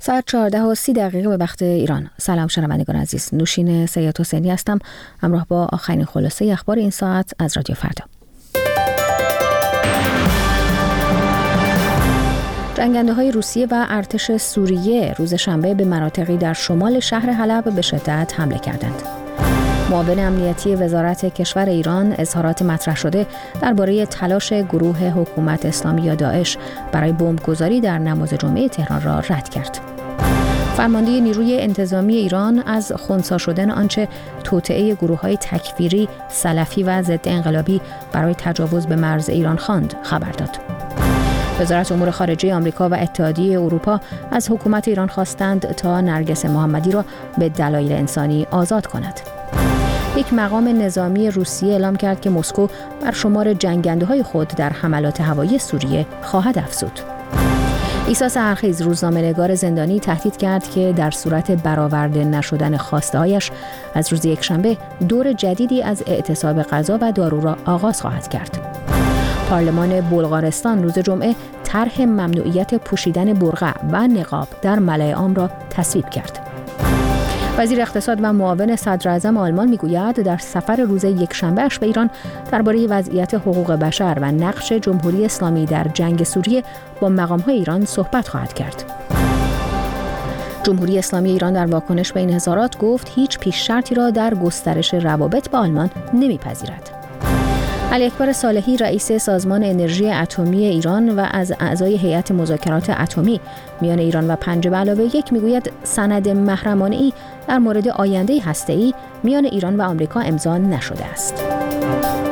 ساعت 14:30 به وقت ایران. سلام شنوندگان عزیز، نوشین سید حسینی هستم، همراه با آخرین خلاصه اخبار این ساعت از رادیو فردا. جنگنده‌های روسیه و ارتش سوریه روز شنبه به مناطقی در شمال شهر حلب به شدت حمله کردند. معاون امنیتی وزارت کشور ایران اظهارات مطرح شده درباره تلاش گروه حکومت اسلامی یا داعش برای بمبگذاری در نماز جمعه تهران را رد کرد. فرمانده نیروی انتظامی ایران از خنثی شدن آنچه توطئه گروه‌های تکفیری، سلفی و ضد انقلابی برای تجاوز به مرز ایران خواند خبر داد. وزارت امور خارجه آمریکا و اتحادیه اروپا از حکومت ایران خواستند تا نرگس محمدی را به دلایل انسانی آزاد کند. یک مقام نظامی روسیه اعلام کرد که مسکو بر شمار جنگنده‌های خود در حملات هوایی سوریه خواهد افزود. عیسی سحرخیز، روزنامه‌نگار زندانی، تهدید کرد که در صورت برآورده نشدن خواسته‌هایش از روز یکشنبه دور جدیدی از اعتصاب غذا و دارو را آغاز خواهد کرد. پارلمان بلغارستان روز جمعه طرح ممنوعیت پوشیدن برقع و نقاب در ملأ عام را تصویب کرد. وزیر اقتصاد و معاون صدر اعظم آلمان میگوید در سفر روز یکشنبه‌اش به ایران درباره وضعیت حقوق بشر و نقش جمهوری اسلامی در جنگ سوریه با مقام‌های ایران صحبت خواهد کرد. جمهوری اسلامی ایران در واکنش به این اظهارات گفت هیچ پیش شرطی را در گسترش روابط با آلمان نمیپذیرد. علی اکبر صالحی، رئیس سازمان انرژی اتمی ایران و از اعضای هیئت مذاکرات اتمی میان ایران و 5+1 میگوید سند محرمانه‌ای در مورد آینده هسته‌ای میان ایران و آمریکا امضا نشده است.